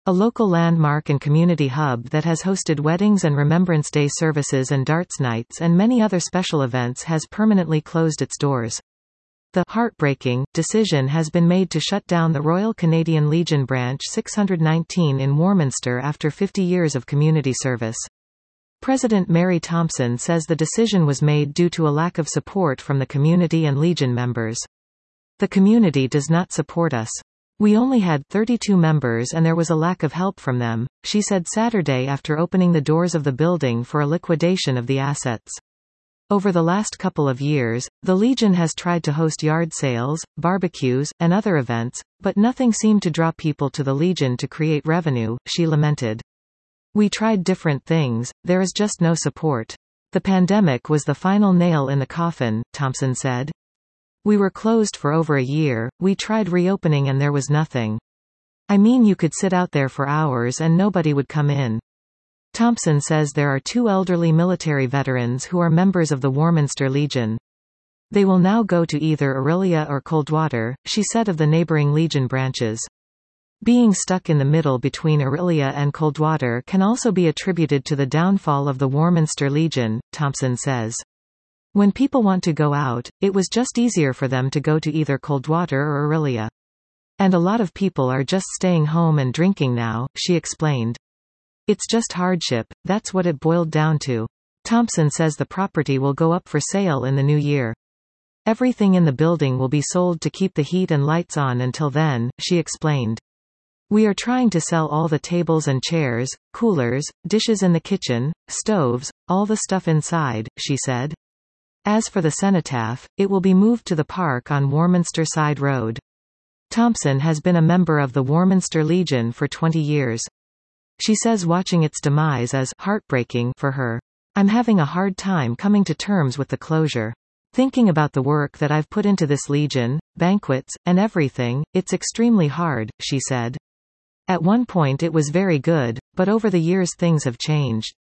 A local landmark and community hub that has hosted weddings and Remembrance Day services and darts nights and many other special events has permanently closed its doors. The heartbreaking decision has been made to shut down the Royal Canadian Legion Branch 619 in Warminster after 50 years of community service. President Mary Thompson says the decision was made due to a lack of support from the community and Legion members. The community does not support us. We only had 32 members and there was a lack of help from them, she said Saturday after opening the doors of the building for a liquidation of the assets. Over the last couple of years, the Legion has tried to host yard sales, barbecues, and other events, but nothing seemed to draw people to the Legion to create revenue, she lamented. We tried different things, there is just no support. The pandemic was the final nail in the coffin, Thompson said. We were closed for over a year, we tried reopening and there was nothing. I mean, you could sit out there for hours and nobody would come in. Thompson says there are 2 elderly military veterans who are members of the Warminster Legion. They will now go to either Orillia or Coldwater, she said of the neighbouring Legion branches. Being stuck in the middle between Orillia and Coldwater can also be attributed to the downfall of the Warminster Legion, Thompson says. When people want to go out, it was just easier for them to go to either Coldwater or Orillia. And a lot of people are just staying home and drinking now, she explained. It's just hardship, that's what it boiled down to. Thompson says the property will go up for sale in the new year. Everything in the building will be sold to keep the heat and lights on until then, she explained. We are trying to sell all the tables and chairs, coolers, dishes in the kitchen, stoves, all the stuff inside, she said. As for the cenotaph, it will be moved to the park on Warminster Side Road. Thompson has been a member of the Warminster Legion for 20 years. She says watching its demise is heartbreaking for her. I'm having a hard time coming to terms with the closure. Thinking about the work that I've put into this Legion, banquets, and everything, it's extremely hard, she said. At one point it was very good, but over the years things have changed.